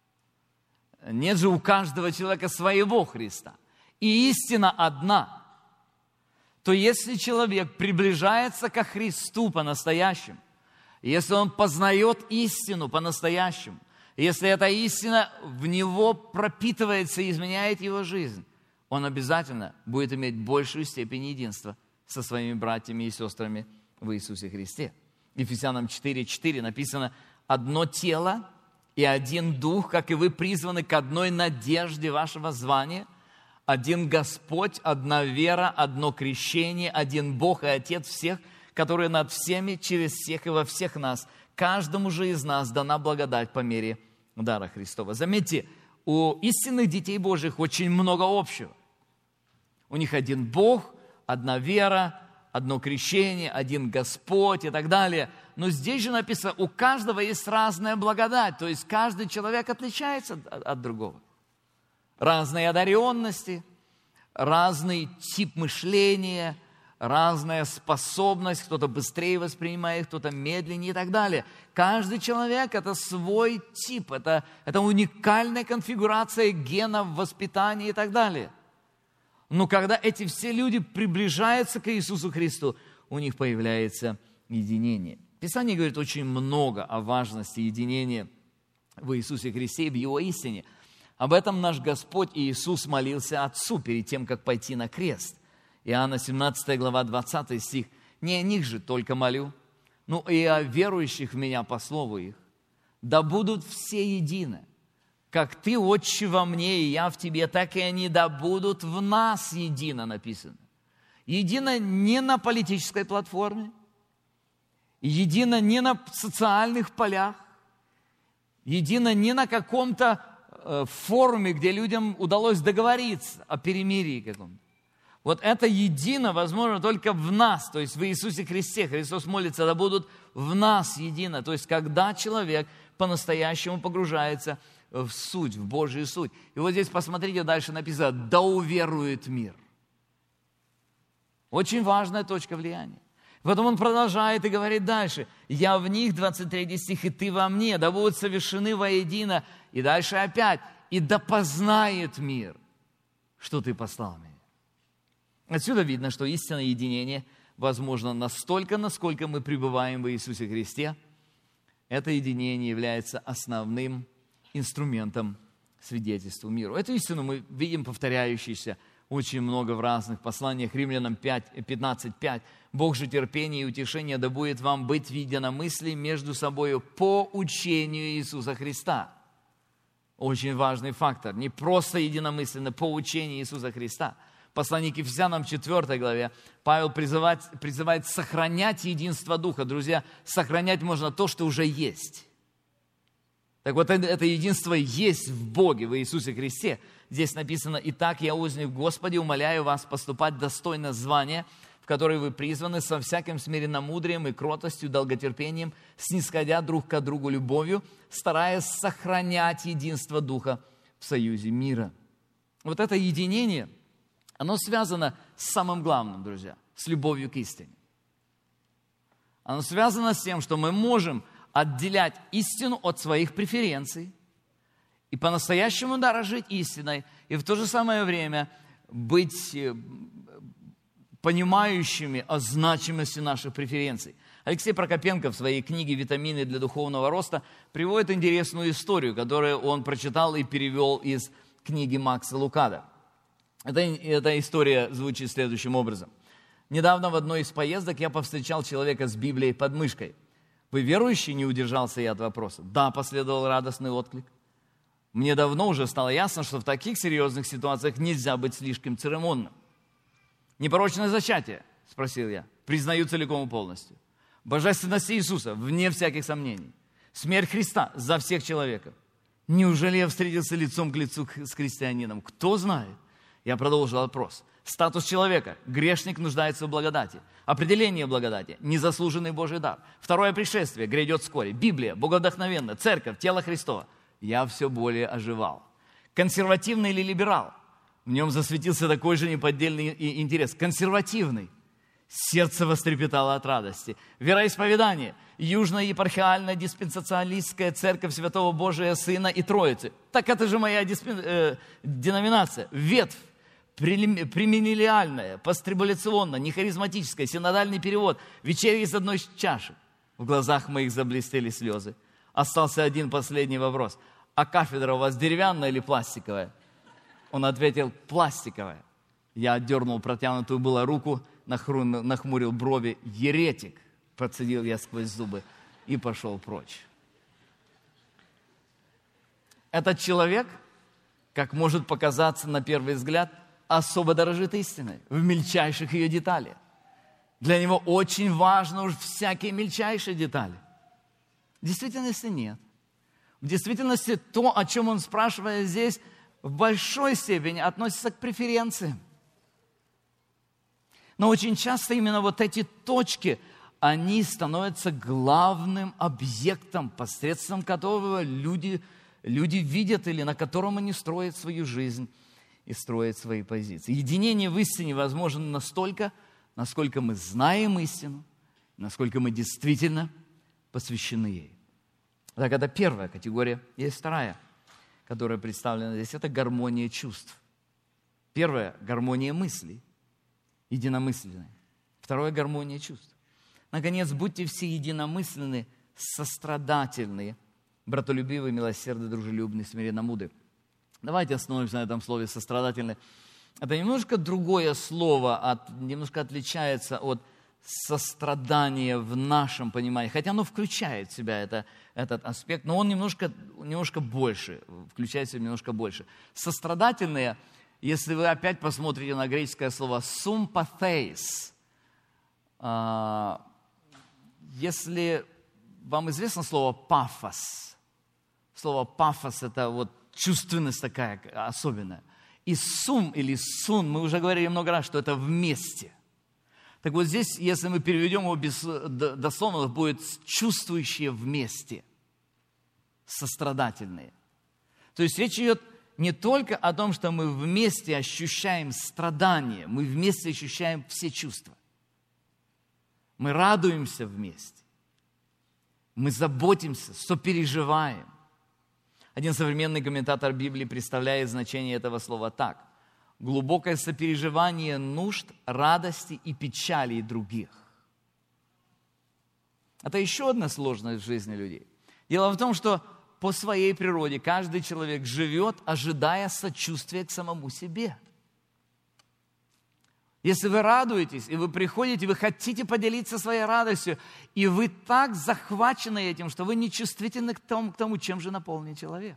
Нет же у каждого человека своего Христа. И истина одна. То если человек приближается ко Христу по-настоящему, если он познает истину по-настоящему, если эта истина в него пропитывается и изменяет его жизнь, он обязательно будет иметь большую степень единства со своими братьями и сестрами в Иисусе Христе. Ефесянам 4:4 написано: «Одно тело и один дух, как и вы призваны к одной надежде вашего звания, один Господь, одна вера, одно крещение, один Бог и Отец всех, который над всеми, через всех и во всех нас. Каждому же из нас дана благодать по мере дара Христова». Заметьте, у истинных детей Божьих очень много общего. У них один Бог, одна вера, одно крещение, один Господь и так далее. Но здесь же написано, у каждого есть разная благодать, то есть каждый человек отличается от другого. Разные одаренности, разный тип мышления, разная способность, кто-то быстрее воспринимает, кто-то медленнее и так далее. Каждый человек – это свой тип, это уникальная конфигурация генов, воспитания и так далее. Но когда эти все люди приближаются к Иисусу Христу, у них появляется единение. Писание говорит очень много о важности единения в Иисусе Христе и в Его истине. Об этом наш Господь Иисус молился Отцу перед тем, как пойти на крест. Иоанна 17 глава 20 стих. «Не о них же только молю, но и о верующих в Меня по слову их. Да будут все едины, как Ты, Отче, во мне, и я в Тебе, так и они да будут в нас едино», написано. Едино не на политической платформе, едино не на социальных полях, едино не на каком-то форуме, где людям удалось договориться о перемирии каком-то. Вот это едино возможно только в нас, то есть в Иисусе Христе. Христос молится, да будут в нас едино. То есть когда человек по-настоящему погружается в суть, в Божию суть. И вот здесь посмотрите, дальше написано, да уверует мир. Очень важная точка влияния. Потом он продолжает и говорит дальше. «Я в них», 23 стих, «и ты во мне, да будут совершены воедино». И дальше опять. «И да познает мир, что ты послал меня». Отсюда видно, что истинное единение возможно настолько, насколько мы пребываем в Иисусе Христе. Это единение является основным инструментом свидетельства миру. Эту истину мы видим повторяющейся очень много в разных посланиях. Римлянам 15:5. «Бог же терпения и утешения да будет вам быть в единомыслии между собою по учению Иисуса Христа». Очень важный фактор. Не просто единомысленно, по учению Иисуса Христа. В послании к Ефесянам 4 главе Павел призывает сохранять единство Духа. Друзья, сохранять можно то, что уже есть. Так вот, это единство есть в Боге, в Иисусе Христе. Здесь написано: «Итак, я, узник в Господе, умоляю вас поступать достойно звания, в которое вы призваны, со всяким смиренномудрием и кротостью, долготерпением, снисходя друг к другу любовью, стараясь сохранять единство Духа в союзе мира». Вот это единение, оно связано с самым главным, друзья, с любовью к истине. Оно связано с тем, что мы можем отделять истину от своих преференций и по-настоящему дорожить истиной, и в то же самое время быть понимающими о значимости наших преференций. Алексей Прокопенко в своей книге «Витамины для духовного роста» приводит интересную историю, которую он прочитал и перевел из книги Макса Лукада. Эта история звучит следующим образом. «Недавно в одной из поездок я повстречал человека с Библией под мышкой. Вы верующий?» — не удержался я от вопроса. «Да», — последовал радостный отклик. «Мне давно уже стало ясно, что в таких серьезных ситуациях нельзя быть слишком церемонным». «Непорочное зачатие?» — спросил я. «Признаю целиком и полностью». «Божественность Иисуса, вне всяких сомнений». «Смерть Христа за всех человеков». «Неужели я встретился лицом к лицу с христианином?» «Кто знает?» Я продолжил опрос. «Статус человека. Грешник нуждается в благодати. Определение благодати. Незаслуженный Божий дар. Второе пришествие. Грядет вскоре. Библия. Богодохновенна. Церковь. Тело Христова». Я все более оживал. «Консервативный или либерал?» В нем засветился такой же неподдельный интерес. «Консервативный». Сердце вострепетало от радости. «Вероисповедание. Южная епархиальная диспенсационалистская церковь Святого Божия Сына и Троицы». Так это же моя деноминация. «Ветвь. Премиллениальная, пострибуляционная, нехаризматическая, синодальный перевод. Вечеря из одной чаши». В глазах моих заблестели слезы. Остался один последний вопрос. «А кафедра у вас деревянная или пластиковая?» Он ответил: «Пластиковая». Я отдернул протянутую было руку, нахмурил брови. «Еретик», процедил я сквозь зубы и пошел прочь. Этот человек, как может показаться на первый взгляд, особо дорожит истиной в мельчайших ее деталях. Для него очень важно уж всякие мельчайшие детали. В действительности нет. В действительности то, о чем он спрашивает здесь, в большой степени относится к преференциям. Но очень часто именно вот эти точки, они становятся главным объектом, посредством которого люди видят или на котором они строят свою жизнь и строят свои позиции. Единение в истине возможно настолько, насколько мы знаем истину, насколько мы действительно посвящены ей. Так, это первая категория. Есть вторая, которая представлена здесь. Это гармония чувств. Первая – гармония мыслей, единомысленная. Второе – гармония чувств. Наконец, будьте все единомысленны, сострадательные, братолюбивые, милосердные, дружелюбные, смиренно мудрые. Давайте остановимся на этом слове «сострадательные». Это немножко другое слово, немножко отличается от сострадания в нашем понимании. Хотя оно включает в себя этот аспект, но он немножко больше, включает в себя немножко больше. Сострадательные, если вы опять посмотрите на греческое слово «sympatheis», если вам известно слово «пафос», слово «пафос» – это вот чувственность такая особенная. И «сум» или «сун», мы уже говорили много раз, что это вместе. Так вот здесь, если мы переведем его дословно, будет «чувствующие вместе», «сострадательные». То есть речь идет не только о том, что мы вместе ощущаем страдания, мы вместе ощущаем все чувства. Мы радуемся вместе, мы заботимся, сопереживаем. Один современный комментатор Библии представляет значение этого слова так: глубокое сопереживание нужд, радости и печали других. Это еще одна сложность в жизни людей. Дело в том, что по своей природе каждый человек живет, ожидая сочувствия к самому себе. Если вы радуетесь, и вы приходите, вы хотите поделиться своей радостью, и вы так захвачены этим, что вы не чувствительны к тому, чем же наполнен человек.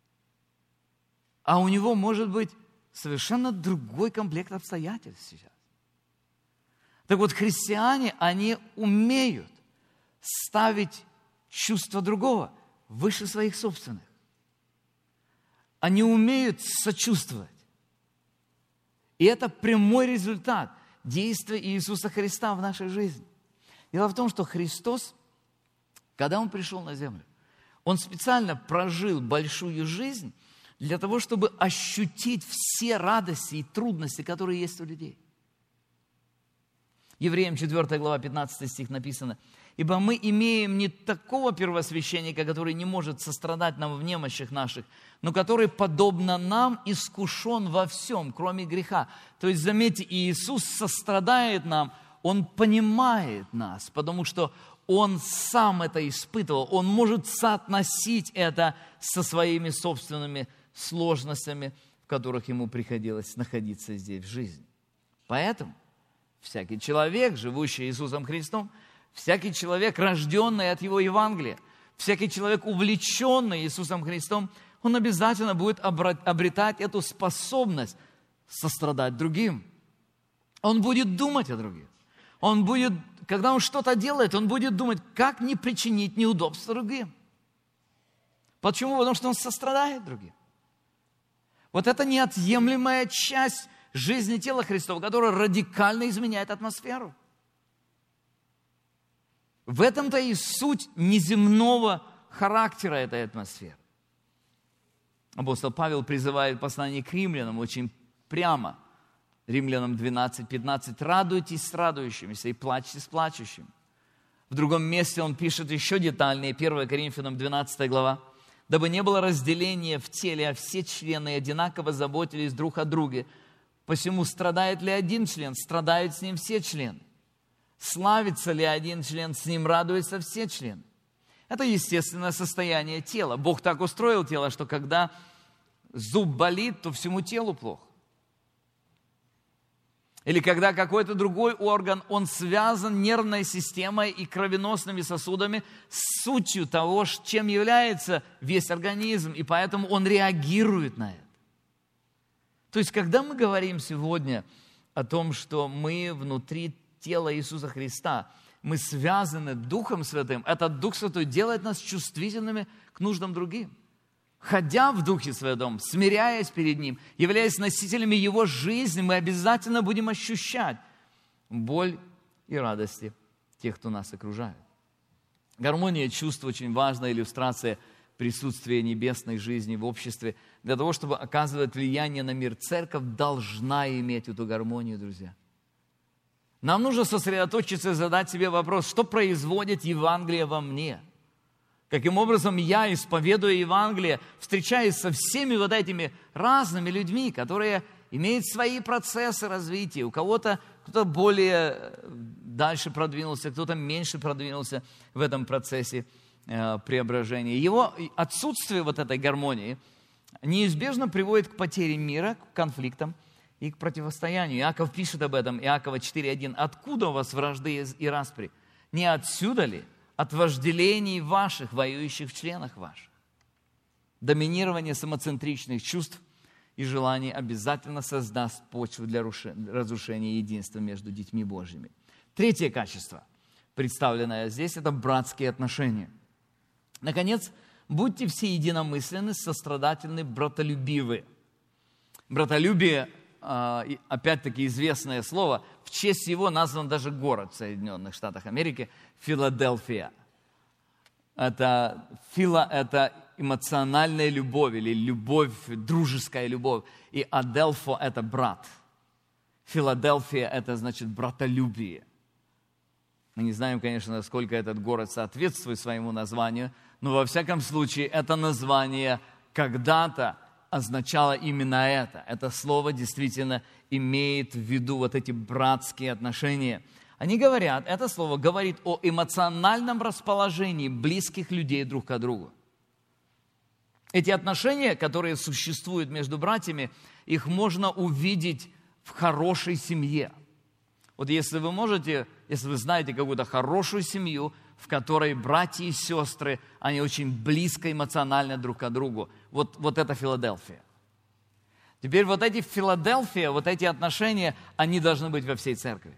А у него может быть совершенно другой комплект обстоятельств сейчас. Так вот, христиане, они умеют ставить чувство другого выше своих собственных. Они умеют сочувствовать. И это прямой результат действия Иисуса Христа в нашей жизни. Дело в том, что Христос, когда Он пришел на землю, Он специально прожил большую жизнь для того, чтобы ощутить все радости и трудности, которые есть у людей. Евреям 4 глава 15 стих написано: «Ибо мы имеем не такого первосвященника, который не может сострадать нам в немощах наших, но который, подобно нам, искушен во всем, кроме греха». То есть, заметьте, Иисус сострадает нам, Он понимает нас, потому что Он сам это испытывал, Он может соотносить это со своими собственными сложностями, в которых Ему приходилось находиться здесь в жизни. Поэтому всякий человек, живущий Иисусом Христом, всякий человек, рожденный от Его Евангелия, всякий человек, увлеченный Иисусом Христом, он обязательно будет обретать эту способность сострадать другим. Он будет думать о других. Когда он что-то делает, он будет думать, как не причинить неудобства другим. Почему? Потому что он сострадает другим. Вот это неотъемлемая часть жизни тела Христова, которая радикально изменяет атмосферу. В этом-то и суть неземного характера этой атмосферы. Апостол Павел призывает в послании к римлянам очень прямо. Римлянам 12:15: «Радуйтесь с радующимися и плачьте с плачущими». В другом месте он пишет еще детальнее, 1 Коринфянам 12 глава: «Дабы не было разделения в теле, а все члены одинаково заботились друг о друге. Посему страдает ли один член, страдают с ним все члены. Славится ли один член, с ним радуются все члены». Это естественное состояние тела. Бог так устроил тело, что когда зуб болит, то всему телу плохо. Или когда какой-то другой орган, он связан нервной системой и кровеносными сосудами с сутью того, чем является весь организм, и поэтому он реагирует на это. То есть, когда мы говорим сегодня о том, что мы внутри тела Иисуса Христа, мы связаны Духом Святым, этот Дух Святой делает нас чувствительными к нуждам другим. Ходя в Духе Святом, смиряясь перед Ним, являясь носителями Его жизни, мы обязательно будем ощущать боль и радости тех, кто нас окружает. Гармония чувств – очень важная иллюстрация присутствия небесной жизни в обществе. Для того, чтобы оказывать влияние на мир, церковь должна иметь эту гармонию, друзья. Нам нужно сосредоточиться и задать себе вопрос, что производит Евангелие во мне? Каким образом я, исповедуя Евангелие, встречаюсь со всеми вот этими разными людьми, которые имеют свои процессы развития. У кого-то кто-то более дальше продвинулся, кто-то меньше продвинулся в этом процессе преображения. Его отсутствие вот этой гармонии неизбежно приводит к потере мира, к конфликтам и к противостоянию. Иаков пишет об этом, Иакова 4:1. «Откуда у вас вражды и распри? Не отсюда ли? От вожделений ваших, воюющих в членах ваших». Доминирование самоцентричных чувств и желаний обязательно создаст почву для разрушения единства между детьми Божьими. Третье качество, представленное здесь, это братские отношения. Наконец, будьте все единомысленны, сострадательны, братолюбивы. Братолюбие, опять-таки известное слово, в честь его назван даже город в Соединенных Штатах Америки – Филадельфия. Это эмоциональная любовь или любовь, дружеская любовь. И Адельфо – это брат. Филадельфия – это значит братолюбие. Мы не знаем, конечно, насколько этот город соответствует своему названию, но во всяком случае это название когда-то означало именно это. Это слово действительно имеет в виду вот эти братские отношения. Они говорят, это слово говорит о эмоциональном расположении близких людей друг к другу. Эти отношения, которые существуют между братьями, их можно увидеть в хорошей семье. Вот если вы можете, если вы знаете какую-то хорошую семью, в которой братья и сестры, они очень близко эмоционально друг к другу. Вот это Филадельфия. Теперь вот эти Филадельфия, вот эти отношения, они должны быть во всей церкви.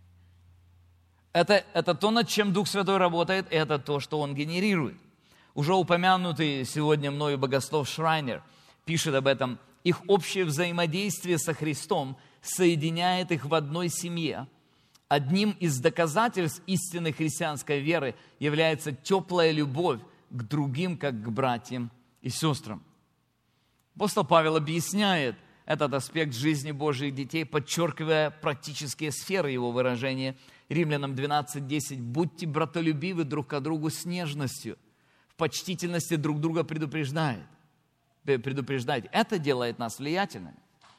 Это то, над чем Дух Святой работает, и это то, что Он генерирует. Уже упомянутый сегодня мною богослов Шрайнер пишет об этом. Их общее взаимодействие со Христом соединяет их в одной семье. Одним из доказательств истинной христианской веры является теплая любовь к другим, как к братьям и сестрам. Апостол Павел объясняет этот аспект жизни Божьих детей, подчеркивая практические сферы его выражения. Римлянам 12:10. «Будьте братолюбивы друг к другу с нежностью, в почтительности друг друга предупреждайте». Это делает нас влиятельными.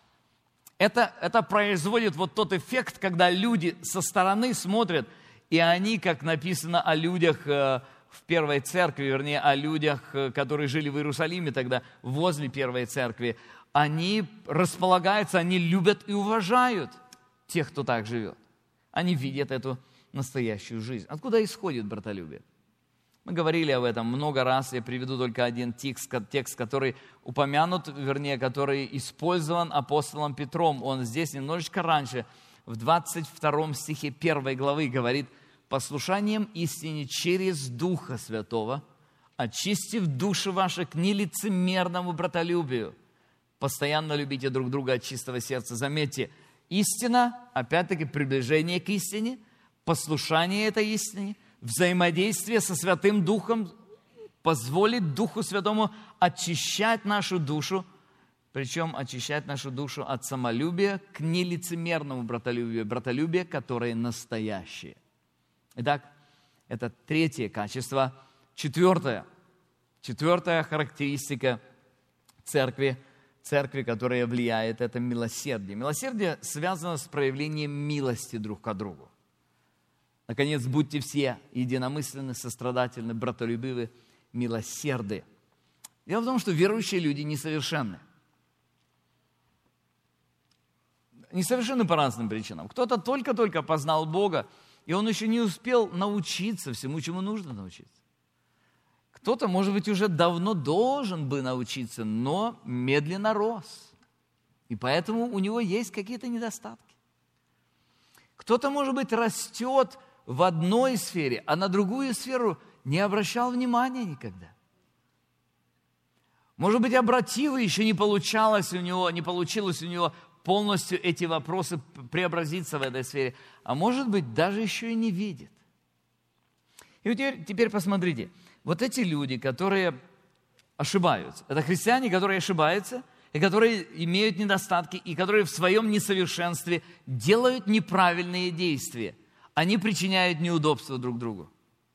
Это производит вот тот эффект, когда люди со стороны смотрят, и они, как написано о людях в первой церкви, вернее, о людях, которые жили в Иерусалиме тогда, возле первой церкви, они располагаются, они любят и уважают тех, кто так живет. Они видят эту настоящую жизнь. Откуда исходит братолюбие? Мы говорили об этом много раз, я приведу только один текст, который упомянут, вернее, который использован апостолом Петром. Он здесь немножечко раньше, в 22 стихе 1 главы говорит: «Послушанием истине через Духа Святого, очистив души ваши к нелицемерному братолюбию, постоянно любите друг друга от чистого сердца». Заметьте, истина, опять-таки, приближение к истине, послушание этой истине, взаимодействие со Святым Духом позволит Духу Святому очищать нашу душу, причем очищать нашу душу от самолюбия к нелицемерному братолюбию, братолюбие, которое настоящее. Итак, это третье качество. Четвертая характеристика церкви, которая влияет, это милосердие. Милосердие связано с проявлением милости друг к другу. Наконец, будьте все единомысленны, сострадательны, братолюбивы, милосерды. Дело в том, что верующие люди несовершенны. Несовершенны по разным причинам. Кто-то только-только познал Бога, и он еще не успел научиться всему, чему нужно научиться. Кто-то, может быть, уже давно должен бы научиться, но медленно рос. И поэтому у него есть какие-то недостатки. Кто-то, может быть, растет в одной сфере, а на другую сферу не обращал внимания никогда. Может быть, обратил, и еще не получилось у него полностью эти вопросы преобразиться в этой сфере. А может быть, даже еще и не видит. И вот теперь посмотрите. Вот эти люди, которые ошибаются, это христиане, которые ошибаются, и которые имеют недостатки, и которые в своем несовершенстве делают неправильные действия. Они причиняют неудобства друг другу.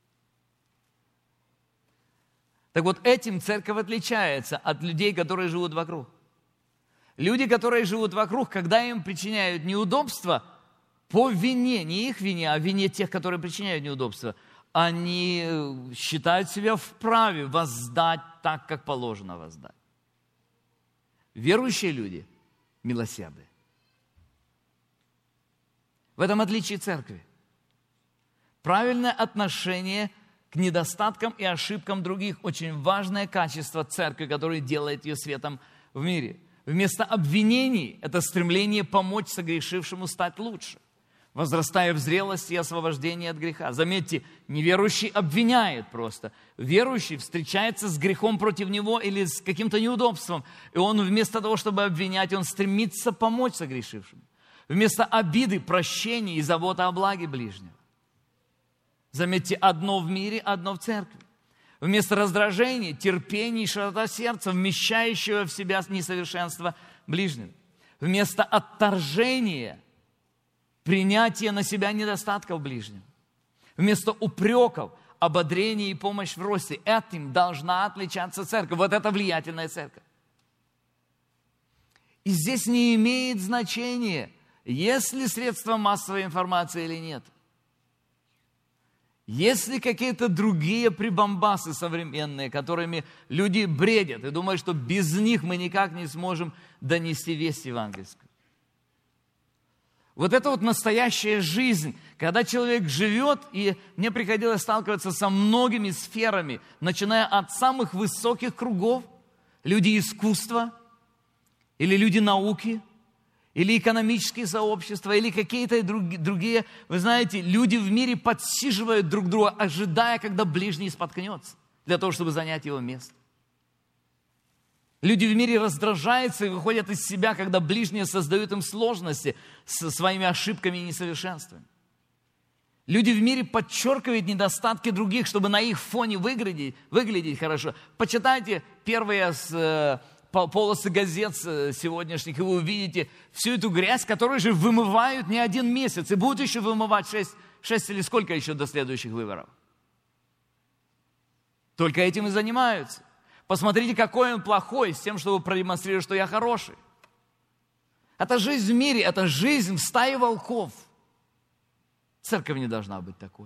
Так вот, этим церковь отличается от людей, которые живут вокруг. Люди, которые живут вокруг, когда им причиняют неудобства, по вине, не их вине, а вине тех, которые причиняют неудобства, они считают себя вправе воздать так, как положено воздать. Верующие люди милосердны. В этом отличие церкви. Правильное отношение к недостаткам и ошибкам других – очень важное качество церкви, которое делает ее светом в мире. Вместо обвинений – это стремление помочь согрешившему стать лучше, возрастая в зрелости и освобождении от греха. Заметьте, неверующий обвиняет просто. Верующий встречается с грехом против него или с каким-то неудобством, и он вместо того, чтобы обвинять, он стремится помочь согрешившему. Вместо обиды, прощения и заботы о благе ближнего. Заметьте, одно в мире, одно в церкви. Вместо раздражения, терпения и широта сердца, вмещающего в себя несовершенство ближнего. Вместо отторжения, принятия на себя недостатков ближнего. Вместо упреков, ободрения и помощь в росте. Этим должна отличаться церковь. Вот это влиятельная церковь. И здесь не имеет значения, есть ли средства массовой информации или нет. Есть ли какие-то другие прибамбасы современные, которыми люди бредят и думают, что без них мы никак не сможем донести весть евангельскую? Вот это вот настоящая жизнь, когда человек живет, и мне приходилось сталкиваться со многими сферами, начиная от самых высоких кругов, люди искусства, или люди науки, или экономические сообщества, или какие-то другие. Вы знаете, люди в мире подсиживают друг друга, ожидая, когда ближний споткнется, для того, чтобы занять его место. Люди в мире раздражаются и выходят из себя, когда ближние создают им сложности со своими ошибками и несовершенствами. Люди в мире подчеркивают недостатки других, чтобы на их фоне выглядеть хорошо. Почитайте первые полосы газет сегодняшних, и вы увидите всю эту грязь, которую же вымывают не один месяц, и будут еще вымывать 6 или сколько еще до следующих выборов. Только этим и занимаются. Посмотрите, какой он плохой, с тем, чтобы продемонстрировать, что я хороший. Это жизнь в мире, это жизнь в стае волков. Церковь не должна быть такой.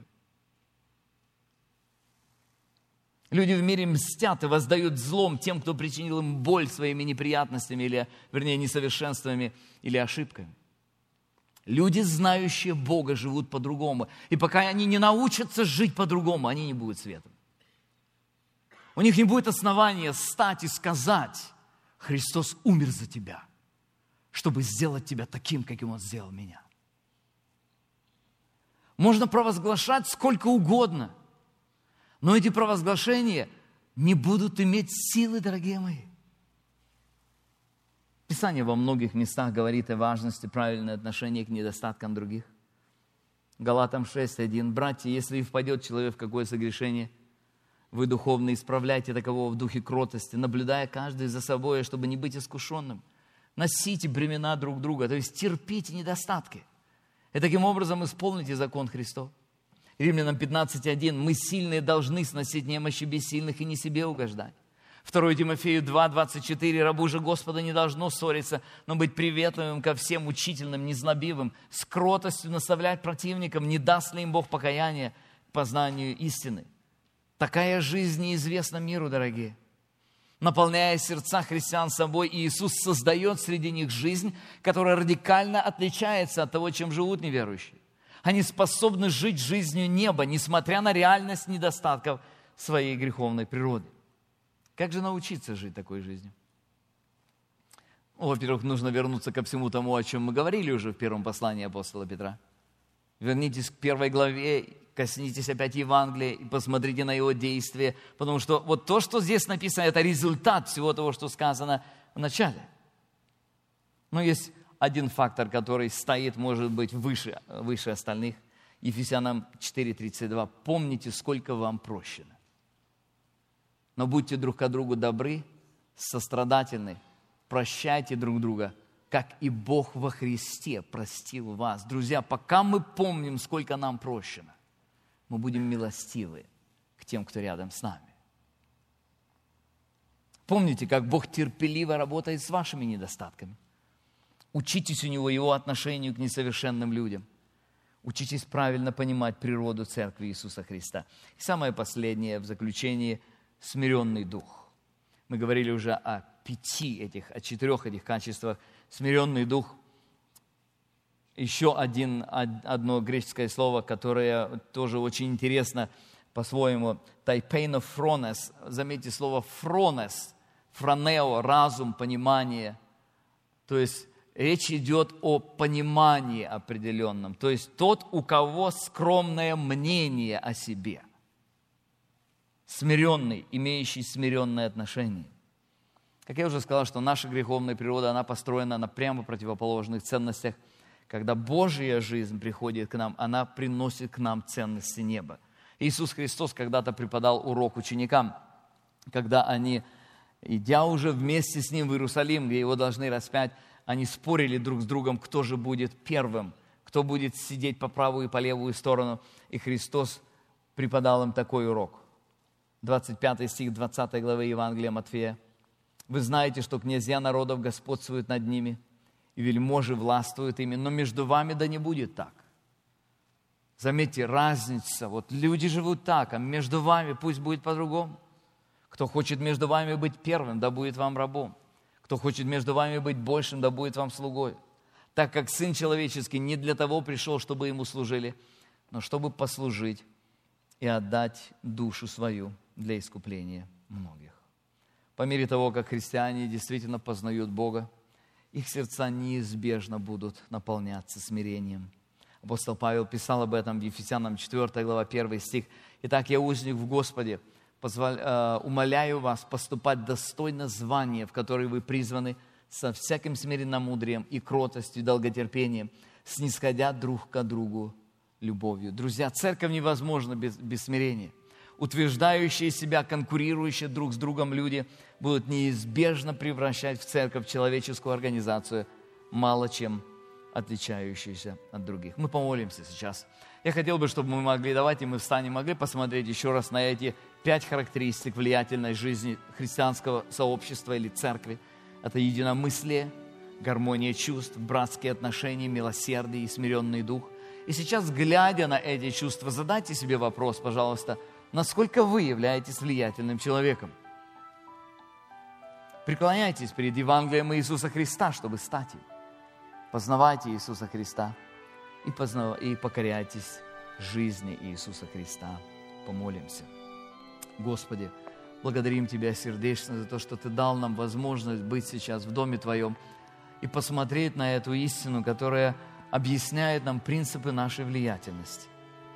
Люди в мире мстят и воздают злом тем, кто причинил им боль своими неприятностями, или, вернее, несовершенствами или ошибками. Люди, знающие Бога, живут по-другому. И пока они не научатся жить по-другому, они не будут светом. У них не будет основания встать и сказать: Христос умер за тебя, чтобы сделать тебя таким, каким Он сделал меня. Можно провозглашать сколько угодно, но эти провозглашения не будут иметь силы, дорогие мои. Писание во многих местах говорит о важности правильного отношения к недостаткам других. Галатам 6:1. Братья, если и впадет человек в какое согрешение, вы духовно исправляйте такового в духе кротости, наблюдая каждый за собой, чтобы не быть искушенным. Носите бремена друг друга, то есть терпите недостатки. И таким образом исполните закон Христов. Римлянам 15:1. Мы сильные должны сносить немощи бессильных и не себе угождать. 2 Тимофею 2:24. Рабу же Господа не должно ссориться, но быть приветливым ко всем, учительным, незлобивым, с кротостью наставлять противникам, не даст ли им Бог покаяния к познанию истины. Такая жизнь неизвестна миру, дорогие. Наполняя сердца христиан собой, Иисус создает среди них жизнь, которая радикально отличается от того, чем живут неверующие. Они способны жить жизнью неба, несмотря на реальность недостатков своей греховной природы. Как же научиться жить такой жизнью? Во-первых, нужно вернуться ко всему тому, о чем мы говорили уже в первом послании апостола Петра. Вернитесь к 1 главе, коснитесь опять Евангелия и посмотрите на его действия, потому что вот то, что здесь написано, это результат всего того, что сказано в начале. Но есть один фактор, который стоит, может быть, выше остальных. Ефесянам 4:32. Помните, сколько вам прощено. Но будьте друг к другу добры, сострадательны, прощайте друг друга, как и Бог во Христе простил вас. Друзья, пока мы помним, сколько нам прощено, мы будем милостивы к тем, кто рядом с нами. Помните, как Бог терпеливо работает с вашими недостатками. Учитесь у Него Его отношению к несовершенным людям. Учитесь правильно понимать природу Церкви Иисуса Христа. И самое последнее в заключении – смиренный дух. Мы говорили уже о 4 этих качествах. Смиренный дух. Еще одно греческое слово, которое тоже очень интересно по-своему. Тайпейнофронес. Заметьте слово фронес. Фронео – разум, понимание. То есть речь идет о понимании определенном. То есть тот, у кого скромное мнение о себе. Смиренный, имеющий смиренное отношение. Как я уже сказал, что наша греховная природа, она построена на прямо противоположных ценностях. Когда Божья жизнь приходит к нам, она приносит к нам ценности неба. Иисус Христос когда-то преподал урок ученикам, когда они, идя уже вместе с Ним в Иерусалим, где Его должны распять, они спорили друг с другом, кто же будет первым, кто будет сидеть по правую и по левую сторону. И Христос преподал им такой урок. 25 стих 20 главы Евангелия Матфея. «Вы знаете, что князья народов господствуют над ними, и вельможи властвуют ими, но между вами да не будет так». Заметьте, разница. Вот люди живут так, а между вами пусть будет по-другому. Кто хочет между вами быть первым, да будет вам рабом. Кто хочет между вами быть большим, да будет вам слугой. Так как Сын Человеческий не для того пришел, чтобы Ему служили, но чтобы послужить и отдать душу свою для искупления многих. По мере того, как христиане действительно познают Бога, их сердца неизбежно будут наполняться смирением. Апостол Павел писал об этом в Ефесянам 4 глава 1 стих. «Итак, я узник в Господе, умоляю вас поступать достойно звания, в которое вы призваны, со всяким смиренномудрием и кротостью, и долготерпением, снисходя друг к другу любовью». Друзья, церковь невозможна без смирения. Утверждающие себя, конкурирующие друг с другом люди будут неизбежно превращать в церковь человеческую организацию, мало чем отличающуюся от других. Мы помолимся сейчас. Я хотел бы, чтобы мы могли, давайте мы встанем, могли посмотреть еще раз на эти 5 характеристик влиятельной жизни христианского сообщества или церкви. Это единомыслие, гармония чувств, братские отношения, милосердие и смиренный дух. И сейчас, глядя на эти чувства, задайте себе вопрос, пожалуйста, насколько вы являетесь влиятельным человеком? Преклоняйтесь перед Евангелием Иисуса Христа, чтобы стать им. Познавайте Иисуса Христа и покоряйтесь жизни Иисуса Христа. Помолимся. Господи, благодарим Тебя сердечно за то, что Ты дал нам возможность быть сейчас в Доме Твоем и посмотреть на эту истину, которая объясняет нам принципы нашей влиятельности.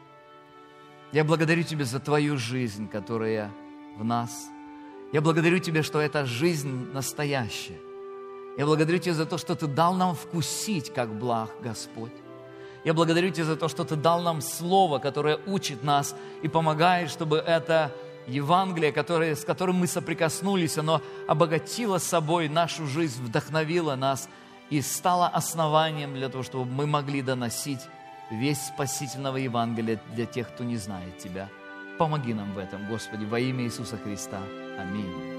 Я благодарю Тебя за Твою жизнь, которая в нас. Я благодарю Тебя, что эта жизнь настоящая. Я благодарю Тебя за то, что Ты дал нам вкусить, как благ Господь. Я благодарю Тебя за то, что Ты дал нам Слово, которое учит нас и помогает, чтобы это Евангелие, с которым мы соприкоснулись, оно обогатило собой нашу жизнь, вдохновило нас и стало основанием для того, чтобы мы могли доносить весть спасительного Евангелия для тех, кто не знает Тебя. Помоги нам в этом, Господи, во имя Иисуса Христа. Аминь.